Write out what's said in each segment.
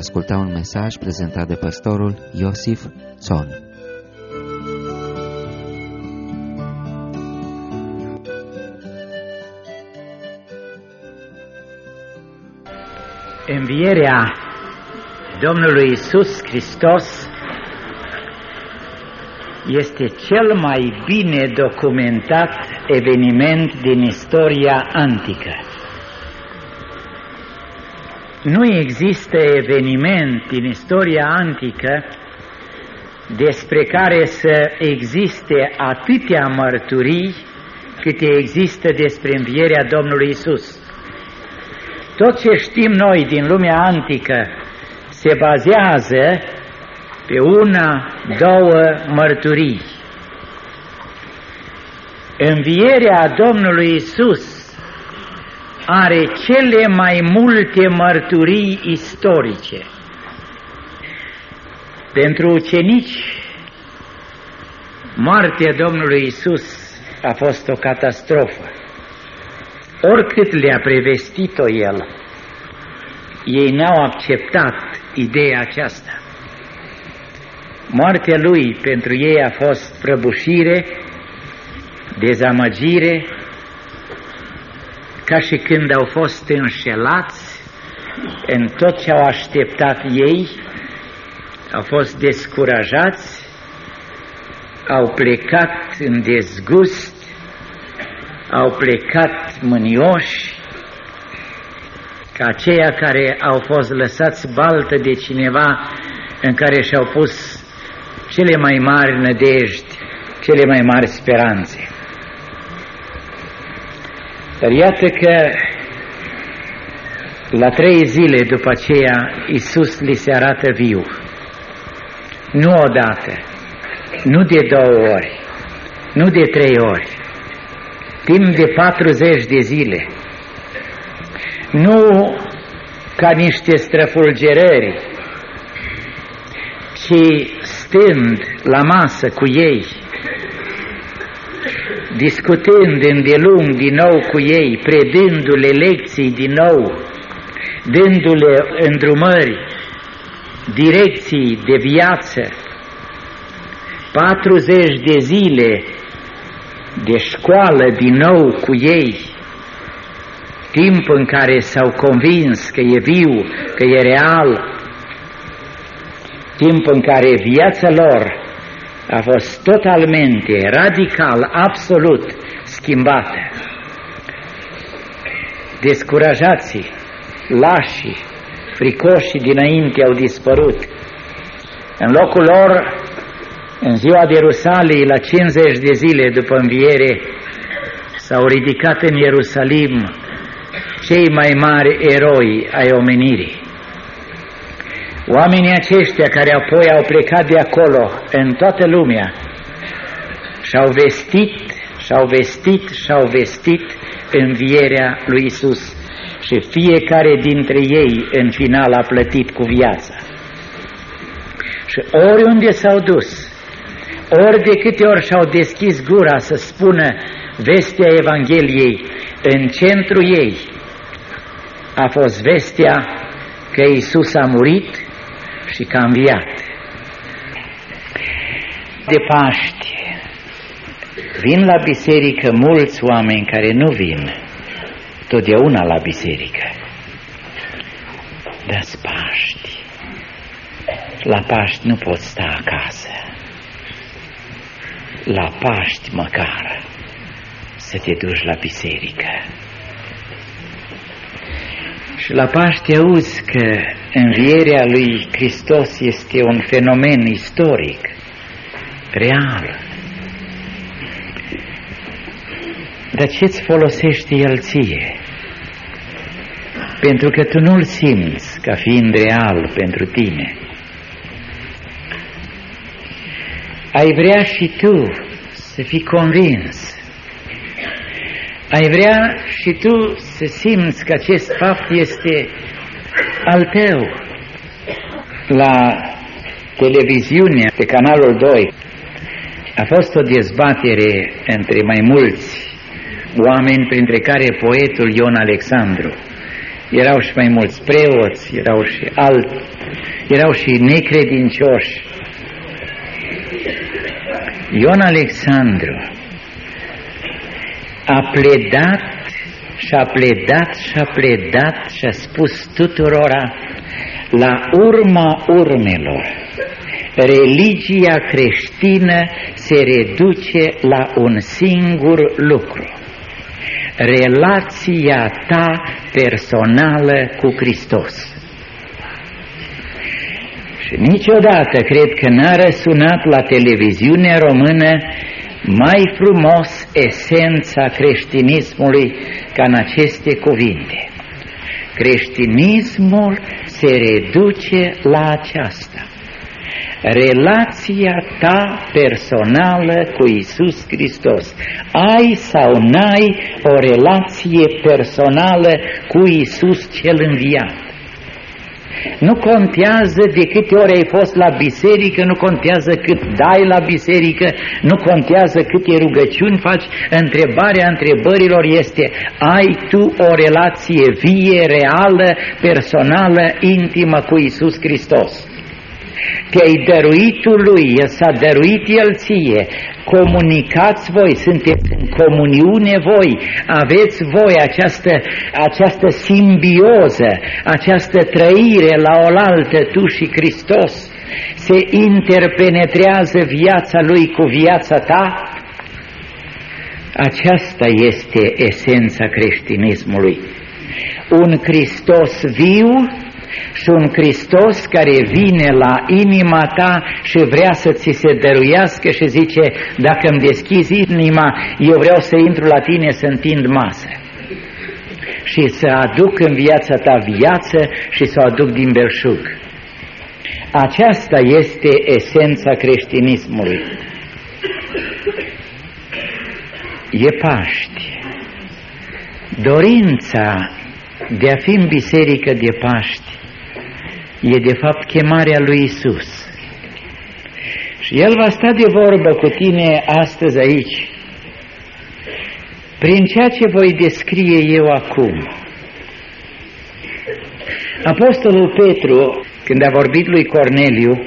asculta un mesaj prezentat de pastorul Iosif Țon. Învierea Domnului Iisus Hristos este cel mai bine documentat eveniment din istoria antică. Nu există eveniment din istoria antică despre care să existe atâtea mărturii câte există despre învierea Domnului Iisus. Tot ce știm noi din lumea antică se bazează pe una, două mărturii. Învierea Domnului Iisus are cele mai multe mărturii istorice. Pentru ucenici, moartea Domnului Iisus a fost o catastrofă. Oricât le-a prevestit-o El, ei n-au acceptat ideea aceasta. Moartea Lui pentru ei a fost prăbușire, dezamăgire, ca și când au fost înșelați în tot ce au așteptat ei, au fost descurajați, au plecat în dezgust, au plecat mânioși, ca aceia care au fost lăsați baltă de cineva în care și-au pus cele mai mari nădejdi, cele mai mari speranțe. Dar iată că la 3 zile după aceea Iisus li se arată viu. Nu odată, nu de 2 ori, nu de 3 ori, timp de 40 de zile. Nu ca niște străfulgerări, ci stând la masă cu ei, discutând îndelung din nou cu ei, predându-le lecții din nou, dându-le îndrumări, direcții de viață, 40 de zile de școală din nou cu ei, timp în care s-au convins că e viu, că e real, timp în care viața lor a fost totalmente, radical, absolut schimbată. Descurajații, lașii, fricoșii dinainte au dispărut. În locul lor, în ziua de Rusalii, la 50 de zile după înviere, s-au ridicat în Ierusalim cei mai mari eroi ai omenirii. Oamenii aceștia care apoi au plecat de acolo în toată lumea și-au vestit învierea lui Iisus și fiecare dintre ei în final a plătit cu viața. Și oriunde s-au dus, ori de câte ori și-au deschis gura să spună vestea Evangheliei, în centru ei a fost vestea că Iisus a murit și că a înviat. De Paști vin la biserică mulți oameni care nu vin totdeauna la biserică. Dar-s Paști. La Paști nu poți sta acasă. La Paști măcar să te duci la biserică. Și la Paște auzi că învierea lui Hristos este un fenomen istoric, real. Dar ce-ți folosește El ție? Pentru că tu nu-L simți ca fiind real pentru tine. Ai vrea și tu să fii convins. Ai vrea și tu să simți că acest fapt este al tău. La televiziune, pe canalul 2, a fost o dezbatere între mai mulți oameni, printre care poetul Ion Alexandru, erau și mai mulți preoți, erau și necredincioși. Ion Alexandru a pledat și a spus tuturora: la urma urmelor, religia creștină se reduce la un singur lucru: relația ta personală cu Hristos. Și niciodată cred că n-a răsunat la televiziunea română mai frumos esența creștinismului ca în aceste cuvinte. Creștinismul se reduce la aceasta: relația ta personală cu Iisus Hristos. Ai sau n-ai o relație personală cu Iisus cel înviat? Nu contează de câte ori ai fost la biserică, nu contează cât dai la biserică, nu contează câte rugăciuni faci. Întrebarea întrebărilor este: ai tu o relație vie, reală, personală, intimă cu Iisus Hristos? Te-ai dăruit tu lui, s-a dăruit el ție, comunicați voi, sunteți în comuniune voi, aveți voi această simbioză, această trăire la oaltă, tu și Hristos, se interpenetrează viața lui cu viața ta? Aceasta este esența creștinismului. Un Hristos viu și un Hristos care vine la inima ta și vrea să ți se dăruiască și zice: dacă îmi deschizi inima, eu vreau să intru la tine să întind masă și să aduc în viața ta viață și să o aduc din belșug. Aceasta este esența creștinismului. E Paști. Dorința de a fi în biserică de Paști e de fapt chemarea lui Iisus. Și El va sta de vorbă cu tine astăzi aici, prin ceea ce voi descrie eu acum. Apostolul Petru, când a vorbit lui Corneliu,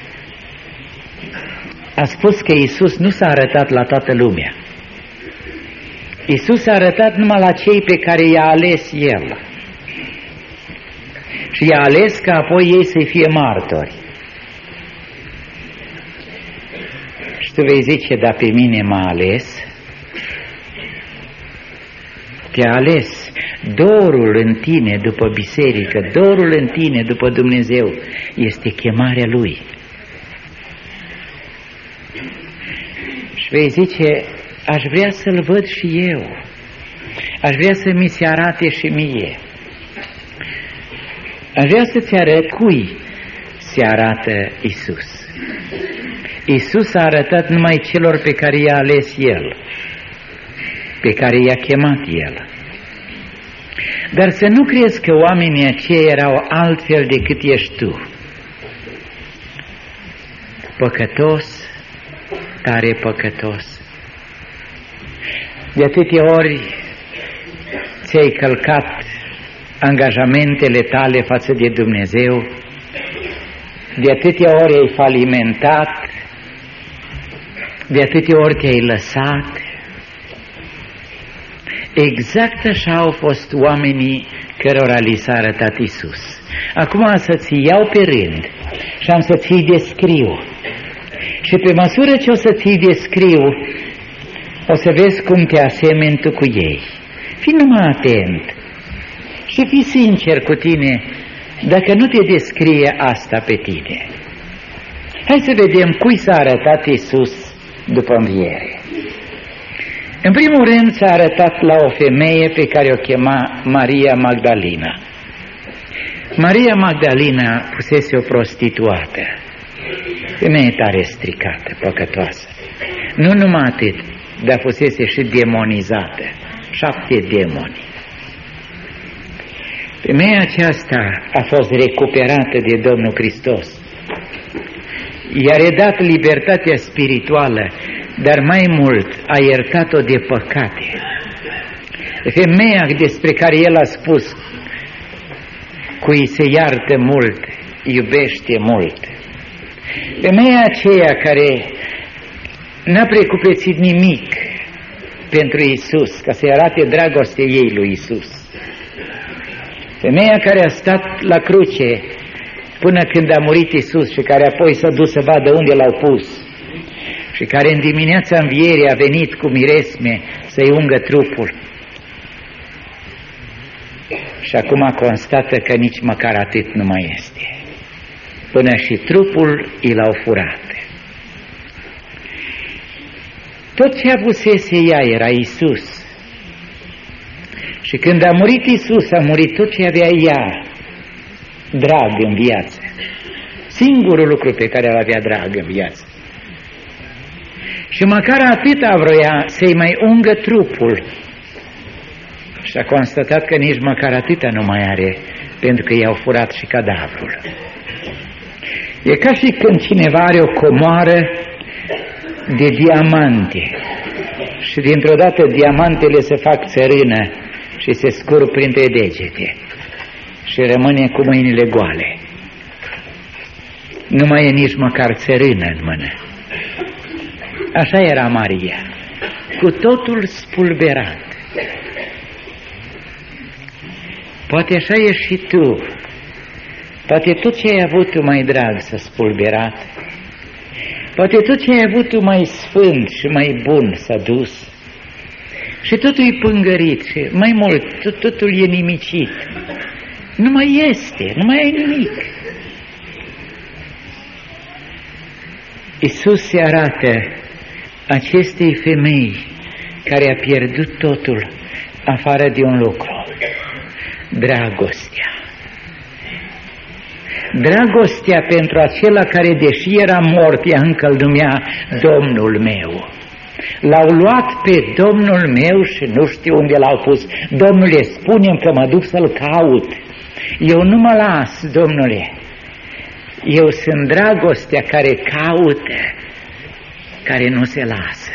a spus că Iisus nu s-a arătat la toată lumea. Iisus s-a arătat numai la cei pe care i-a ales El. Și i-a ales ca apoi ei să fie martori. Și tu vei zice: dar pe mine m-a ales. Te-a ales. Dorul în tine după biserică, dorul în tine după Dumnezeu este chemarea Lui. Și vei zice: aș vrea să-L văd și eu, aș vrea să mi se arate și mie. Aș vrea să-ți arăt cui se arată Iisus. Iisus a arătat numai celor pe care i-a ales El, pe care i-a chemat El. Dar să nu crezi că oamenii aceia erau altfel decât ești tu. Păcătos, tare păcătos. De atâtea ori ți-ai călcat angajamentele tale față de Dumnezeu, de atâtea ori ai falimentat, de atâtea ori te-ai lăsat. Exact așa au fost oamenii cărora li s-a arătat Iisus. Acum să ți iau pe rând și am să ți-i descriu. Și pe măsură ce o să ți-i descriu, o să vezi cum te asemeni tu cu ei. Fii numai atent și fii sincer cu tine dacă nu te descrie asta pe tine. Hai să vedem cui s-a arătat Iisus după înviere. În primul rând s-a arătat la o femeie pe care o chema Maria Magdalena. Maria Magdalena fusese o prostituată, femeie tare stricată, păcătoasă. Nu numai atât, dar fusese și demonizată, 7 demoni. Femeia aceasta a fost recuperată de Domnul Hristos. I-a redat libertatea spirituală, dar mai mult a iertat-o de păcate. Femeia despre care El a spus cui se iartă mult, iubește mult. Femeia aceea care n-a precupețit nimic pentru Iisus, ca să-i arate dragostea ei lui Iisus. Femeia care a stat la cruce până când a murit Iisus și care apoi s-a dus să vadă unde l-au pus și care în dimineața învierii a venit cu miresme să-i ungă trupul. Și acum constată că nici măcar atât nu mai este. Până și trupul i l-au furat. Tot ce avusese ea era Iisus. Și când a murit Iisus, a murit tot ce avea ea drag în viață. Singurul lucru pe care îl avea drag în viață. Și măcar atâta vroia să-i mai ungă trupul. Și a constatat că nici măcar atâta nu mai are, pentru că i-au furat și cadavrul. E ca și când cineva are o comoară de diamante și dintr-o dată diamantele se fac țărână și se scurg printre degete și rămâne cu mâinile goale. Nu mai e nici măcar țărână în mână. Așa era Maria, cu totul spulberat. Poate așa ești și tu. Poate tot ce ai avut tu mai drag s-a spulberat. Poate tot ce ai avut tu mai sfânt și mai bun s-a dus. Și totul e pângărit și mai mult, totul e nimicit. Nu mai este, nu mai ai nimic. Iisus se arată acestei femei care a pierdut totul afară de un lucru: dragostea. Dragostea pentru acela care, deși era mort, ea încă îl numea Domnul meu. L-au luat pe Domnul meu și nu știu unde l-au pus. Domnule, spune-mi că mă duc să-l caut. Eu nu mă las, Domnule. Eu sunt dragostea care caută, care nu se lasă.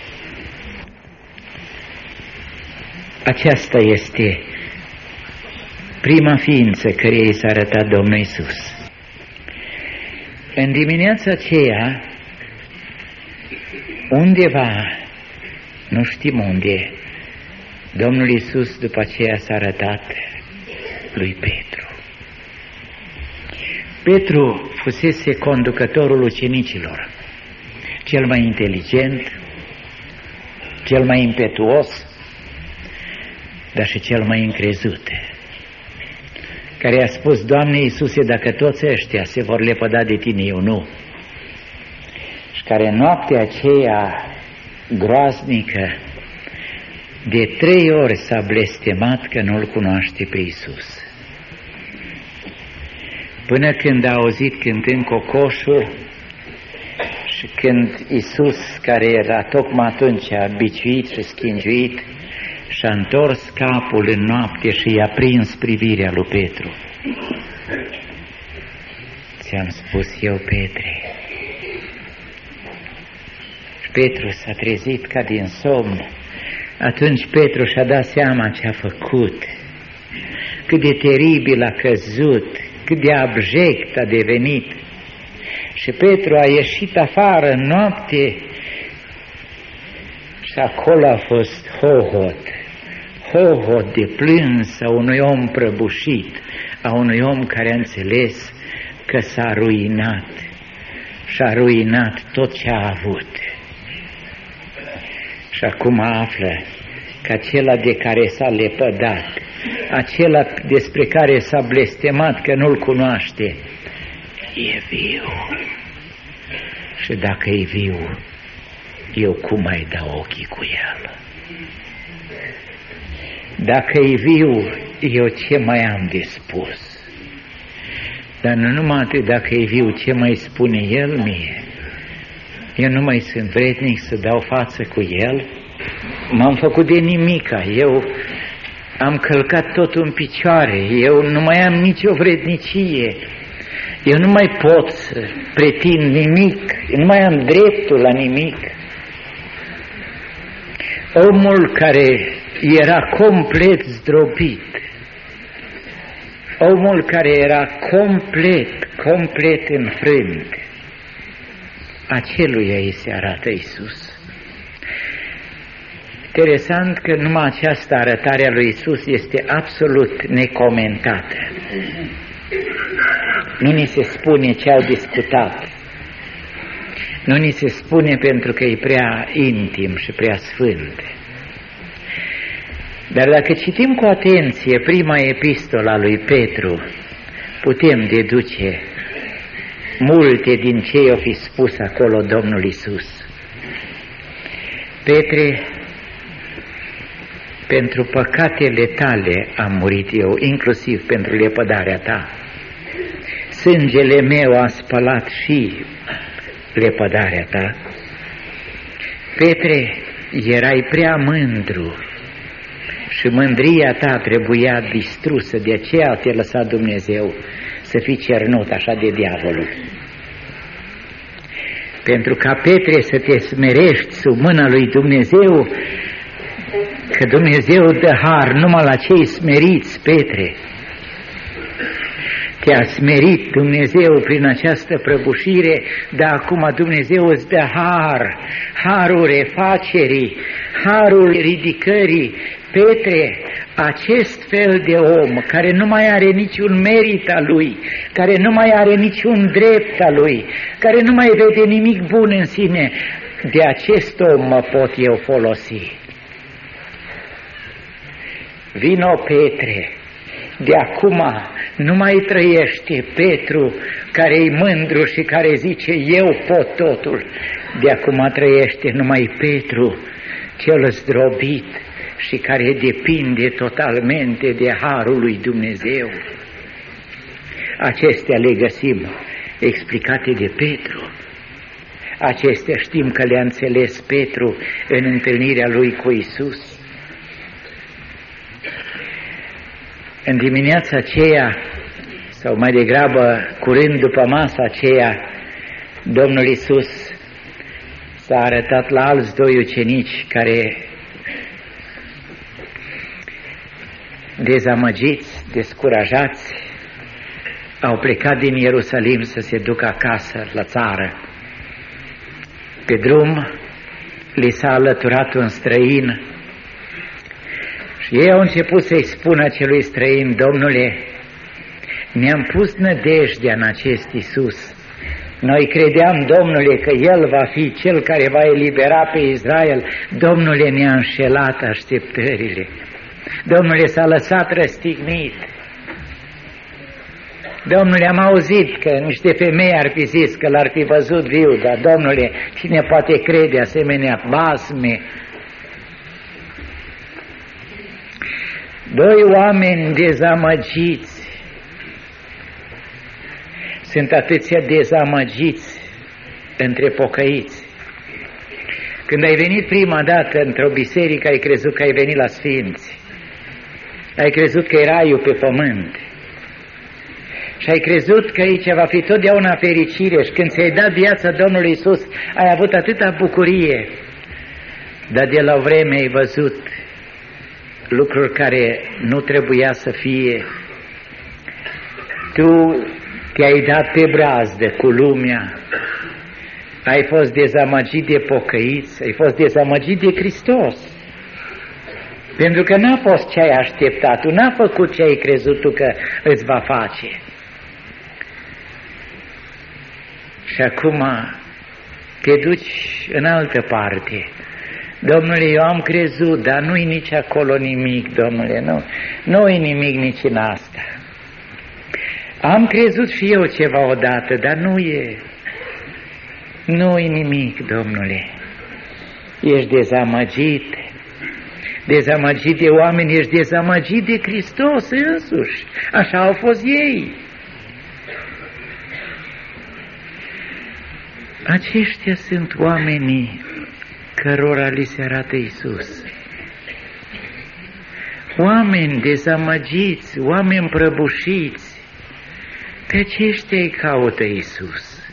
Aceasta este prima ființă care i s-a arătat Domnul Iisus. În dimineața aceea, undeva, nu știm unde, Domnul Iisus după aceea s-a arătat lui Petru. Petru fusese conducătorul ucenicilor, cel mai inteligent, cel mai impetuos, dar și cel mai încrezut, care a spus: Doamne Iisuse, dacă toți ăștia se vor lepăda de Tine, eu nu. Și care noaptea aceea groaznică de 3 ori s-a blestemat că nu-L cunoaște pe Iisus. Până când a auzit cântând cocoșul și când Iisus, care era tocmai atunci biciuit și schingiuit, și-a întors capul în noapte și i-a prins privirea lui Petru. Ți-am spus eu, Petre. Și Petru s-a trezit ca din somn. Atunci Petru și-a dat seama ce a făcut, cât de teribil a căzut, cât de abject a devenit. Și Petru a ieșit afară în noapte și acolo a fost hohot de plâns a unui om prăbușit, a unui om care a înțeles că s-a ruinat și a ruinat tot ce a avut. Și acum află că acela de care s-a lepădat, acela despre care s-a blestemat că nu-L cunoaște, e viu. Și dacă e viu, eu cum mai dau ochii cu el? Dacă e viu, eu ce mai am de spus? Dar nu numai atât, dacă e viu, ce mai spune el mie? Eu nu mai sunt vrednic să dau față cu el? M-am făcut de nimica, eu am călcat totul în picioare, eu nu mai am nicio vrednicie, eu nu mai pot să pretind nimic, eu nu mai am dreptul la nimic. Omul care era complet zdrobit, omul care era complet înfrânt, aceluia îi se arată Iisus. Interesant că numai această arătare a lui Iisus este absolut necomentată. Nu ni se spune ce au discutat, nu ni se spune pentru că e prea intim și prea sfânt. Dar dacă citim cu atenție prima epistolă a lui Petru, putem deduce multe din ce i-o fi spus acolo Domnul Iisus. Petre, pentru păcatele tale am murit eu, inclusiv pentru lepădarea ta. Sângele meu a spălat și lepădarea ta. Petre, erai prea mândru și mândria ta trebuia distrusă, de aceea te-a lăsat Dumnezeu să fii cernut așa de diavolul. Pentru ca, Petre, să te smerești sub mâna lui Dumnezeu, că Dumnezeu dă har numai la cei smeriți, Petre. Te-a smerit Dumnezeu prin această prăbușire, dar acum Dumnezeu îți dă har, harul refacerii, harul ridicării. Petre, acest fel de om care nu mai are niciun merit al lui, care nu mai are niciun drept al lui, care nu mai vede nimic bun în sine, de acest om mă pot eu folosi. Vino, Petre, de acum nu mai trăiește Petru care e mândru și care zice eu pot totul. De acum trăiește numai Petru cel zdrobit și care depinde totalmente de harul lui Dumnezeu. Acestea le găsim explicate de Petru. Acestea știm că le-a înțeles Petru în întâlnirea lui cu Iisus. În dimineața aceea, sau mai degrabă curând după masa aceea, Domnul Iisus s-a arătat la alți doi ucenici care, dezamăgiți, descurajați, au plecat din Ierusalim să se ducă acasă, la țară. Pe drum li s-a alăturat un străin și ei au început să-i spună acelui străin: Domnule, ne-am pus nădejdea în acest Iisus. Noi credeam, Domnule, că El va fi Cel care va elibera pe Israel. Domnule, ne-a înșelat așteptările. Domnule, s-a lăsat răstignit. Domnule, am auzit că niște femei ar fi zis că l-ar fi văzut viu, dar, Domnule, cine poate crede asemenea basme? Doi oameni dezamăgiți. Sunt atâția dezamăgiți între pocăiți. Când ai venit prima dată într-o biserică, ai crezut că ai venit la sfinți. Ai crezut că e raiul pe pământ. Și ai crezut că aici va fi totdeauna fericire. Și când ți-ai dat viața Domnului Iisus, ai avut atâta bucurie. Dar de la o vreme ai văzut lucruri care nu trebuia să fie. Tu te-ai dat pe brazdă cu lumea. Ai fost dezamăgit de pocăiți, ai fost dezamăgit de Hristos. Pentru că n-a fost ce ai așteptat, tu n-a făcut ce ai crezut tu că îți va face. Și acum te duci în altă parte. Domnule, eu am crezut, dar nu-i nici acolo nimic, Domnule, nu-i nimic nici în asta. Am crezut și eu ceva odată, dar nu-i nimic, Domnule. Ești dezamăgit, dezamăgit de oameni, ești dezamăgit de Hristos însuși. Așa au fost ei. Aceștia sunt oamenii cărora li se arată Iisus. Oameni dezamăgiți, oameni prăbușiți, pe aceștia îi caută Iisus.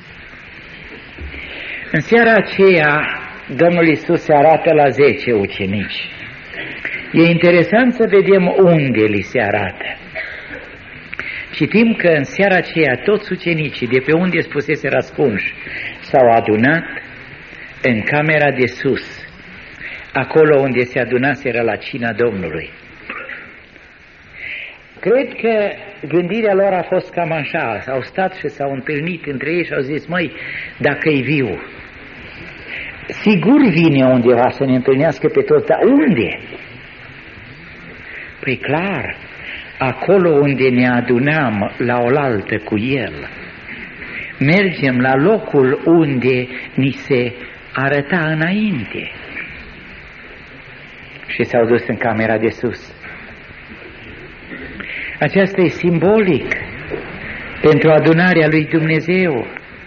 În seara aceea, Domnul Iisus se arată la 10 ucenici. E interesant să vedem unde li se arată. Citim că în seara aceea toți ucenicii de pe unde spusese răspunși s-au adunat în camera de sus, acolo unde se adunaseră la cina Domnului. Cred că gândirea lor a fost cam așa, au stat și s-au întâlnit între ei și au zis, măi, dacă e viu, sigur vine undeva să ne întâlnească pe toți, dar unde? Păi clar, acolo unde ne adunam la oaltă cu El, mergem la locul unde ni se arăta înainte. Și s-au dus în camera de sus. Aceasta e simbolic pentru adunarea lui Dumnezeu.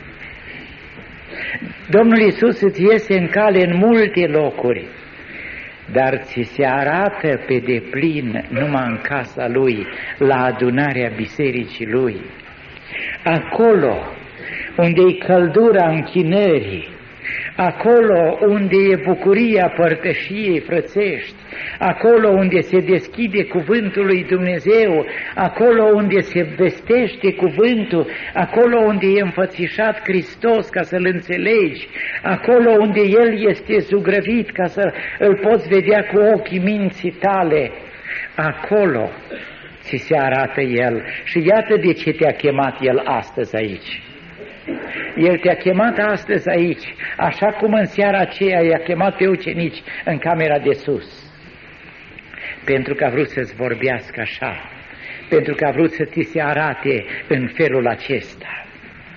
Domnul Iisus îți iese în cale în multe locuri, dar ți se arată pe deplin numai în casa Lui, la adunarea bisericii Lui. Acolo unde e căldura închinării, acolo unde e bucuria părtășiei frățești, acolo unde se deschide cuvântul lui Dumnezeu, acolo unde se vestește cuvântul, acolo unde e înfățișat Hristos ca să-L înțelegi, acolo unde El este zugrăvit ca să îl poți vedea cu ochii minții tale, acolo ți se arată El. Și iată de ce te-a chemat El astăzi aici. El te-a chemat astăzi aici, așa cum în seara aceea i-a chemat pe ucenici în camera de sus, pentru că a vrut să-ți vorbească așa, pentru că a vrut să ți se arate în felul acesta.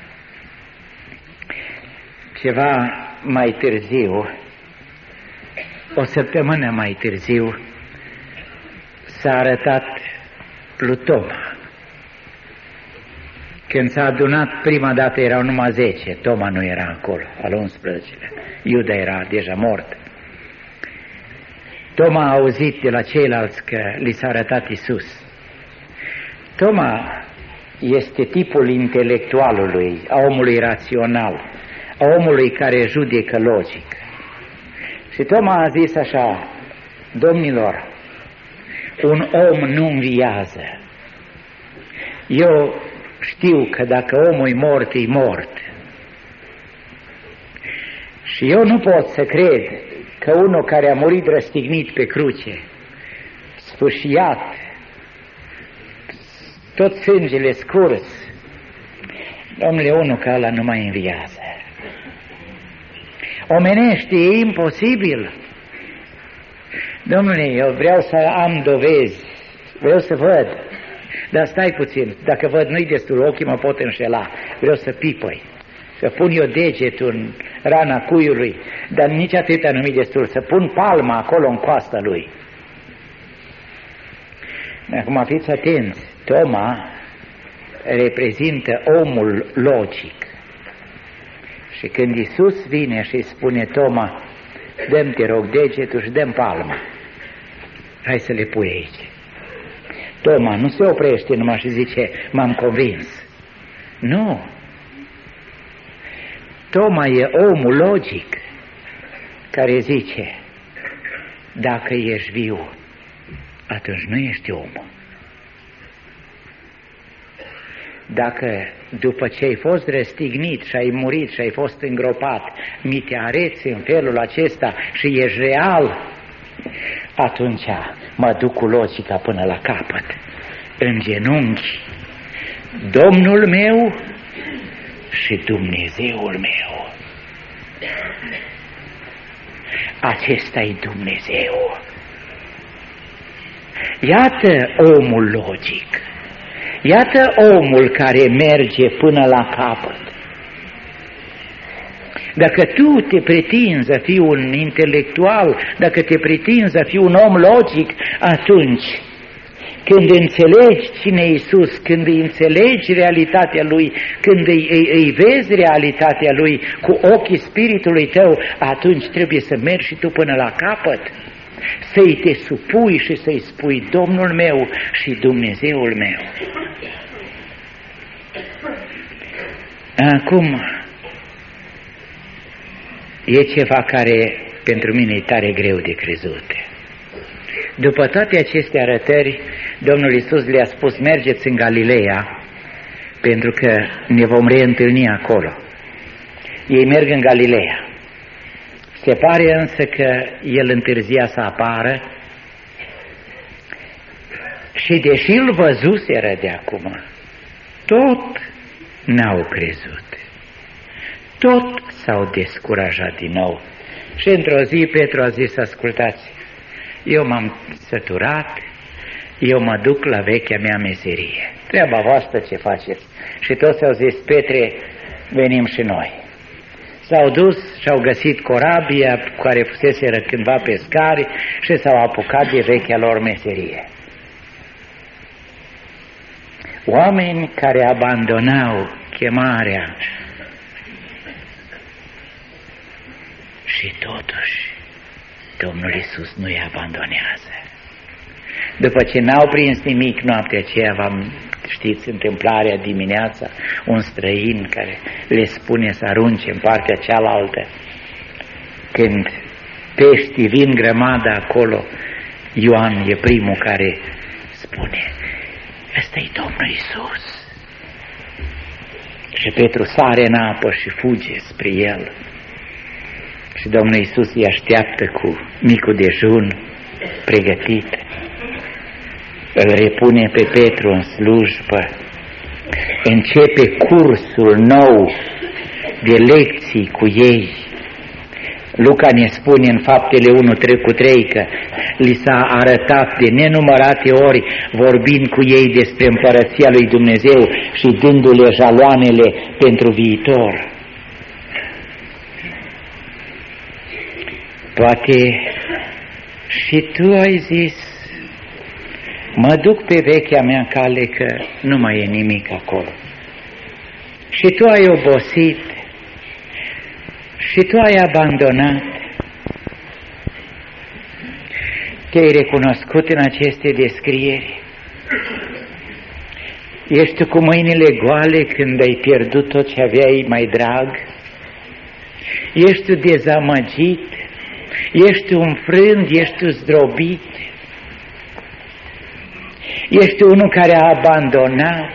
Ceva mai târziu, o săptămână mai târziu, s-a arătat lui Toma. Când s-a adunat prima dată erau numai 10, Toma nu era acolo, al 11-lea, Iuda era deja mort. Toma a auzit de la ceilalți că li s-a arătat Iisus. Toma este tipul intelectualului, a omului rațional, a omului care judecă logic. Și Toma a zis așa, domnilor, un om nu înviază. Eu știu că dacă omul e mort, e mort. Și eu nu pot să cred că unul care a murit răstignit pe cruce, sfâșiat, tot sângele scurs, domnule, unul ca ăla nu mai înviază. Omenește, e imposibil. Domnule, eu vreau să am dovezi, vreau să văd. Dar stai puțin, dacă văd nu-i destul, ochii mă pot înșela, vreau să pipăi, să pun eu degetul în rana cuiului, dar nici atâta nu-mi destul, să pun palma acolo în coasta lui. Acum fiți atenți, Toma reprezintă omul logic. Și când Iisus vine și îi spune Toma, dă-mi, te rog, degetul și dă-mi palma, hai să le pui aici. Toma nu se oprește numai și zice, m-am convins. Nu. Toma e omul logic care zice, dacă ești viu, atunci nu ești om. Dacă după ce ai fost răstignit și ai murit și ai fost îngropat, mi te areți în felul acesta și ești real, atunci mă duc cu logica până la capăt, în genunchi, Domnul meu și Dumnezeul meu. Acesta e Dumnezeu. Iată omul logic, iată omul care merge până la capăt. Dacă tu te pretinzi a fi un intelectual, dacă te pretinzi a fi un om logic, atunci când înțelegi cine e Iisus, când îi înțelegi realitatea Lui, când îi vezi realitatea Lui cu ochii spiritului tău, atunci trebuie să mergi și tu până la capăt, să-i te supui și să-i spui Domnul meu și Dumnezeul meu. Acum, e ceva care pentru mine e tare greu de crezut. După toate aceste arătări, Domnul Iisus le-a spus, mergeți în Galileea pentru că ne vom reîntâlni acolo. Ei merg în Galileea. Se pare însă că el întârzia să apară și deși îl văzuseră de acum, tot n-au crezut. Tot s-au descurajat din nou. Și într-o zi Petru a zis, ascultați, eu m-am săturat, eu mă duc la vechea mea meserie. Treaba voastră ce faceți. Și toți au zis, Petre, venim și noi. S-au dus și au găsit corabia cu care fuseseră cândva pescari și s-au apucat de vechea lor meserie. Oameni care abandonau chemarea și totuși Domnul Iisus nu-i abandonează. După ce n-au prins nimic noaptea aceea, știți întâmplarea dimineața, un străin care le spune să arunce în partea cealaltă. Când peștii vin grămadă acolo, Ioan e primul care spune, ăsta-i Domnul Iisus. Și Petru sare în apă și fuge spre el. Și Domnul Iisus îi așteaptă cu micul dejun pregătit. Îl repune pe Petru în slujbă. Începe cursul nou de lecții cu ei. Luca ne spune în Faptele 1:3 că li s-a arătat de nenumărate ori, vorbind cu ei despre împărăția lui Dumnezeu și dându-le jaloanele pentru viitor. Poate și tu ai zis, mă duc pe vechea mea cale că nu mai e nimic acolo. Și tu ai obosit, și tu ai abandonat. Te-ai recunoscut în aceste descrieri? Ești tu cu mâinile goale când ai pierdut tot ce aveai mai drag? Ești tu dezamăgit? Ești tu înfrânt? Ești tu zdrobit? Ești unul care a abandonat?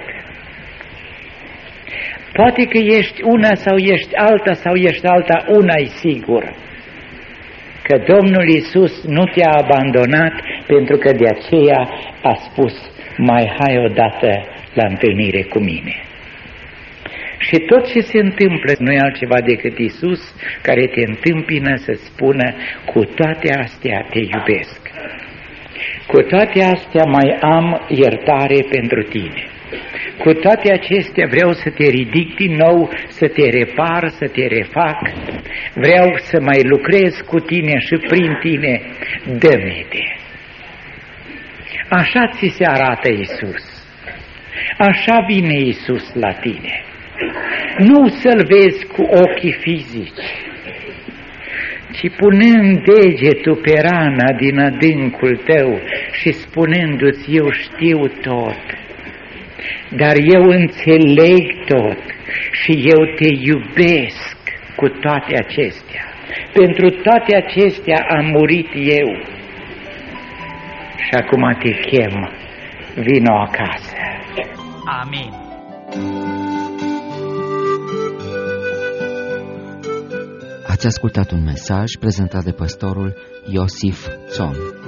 Poate că ești una sau ești alta sau ești alta, una-i sigur, că Domnul Iisus nu te-a abandonat, pentru că de aceea a spus, mai hai odată la întâlnire cu mine. Și tot ce se întâmplă nu e altceva decât Iisus care te întâmpină să spună, cu toate astea te iubesc. Cu toate astea mai am iertare pentru tine. Cu toate acestea vreau să te ridic din nou, să te repar, să te refac. Vreau să mai lucrez cu tine și prin tine. Dă-mi-te. Așa ți se arată Iisus. Așa vine Iisus la tine. Nu să-L vezi cu ochii fizici, ci punând degetul pe rana din adâncul tău și spunându-ți, eu știu tot, dar eu înțeleg tot și eu te iubesc cu toate acestea. Pentru toate acestea am murit eu și acum te chem, vino acasă. Amin. Ați ascultat un mesaj prezentat de pastorul Iosif Țon.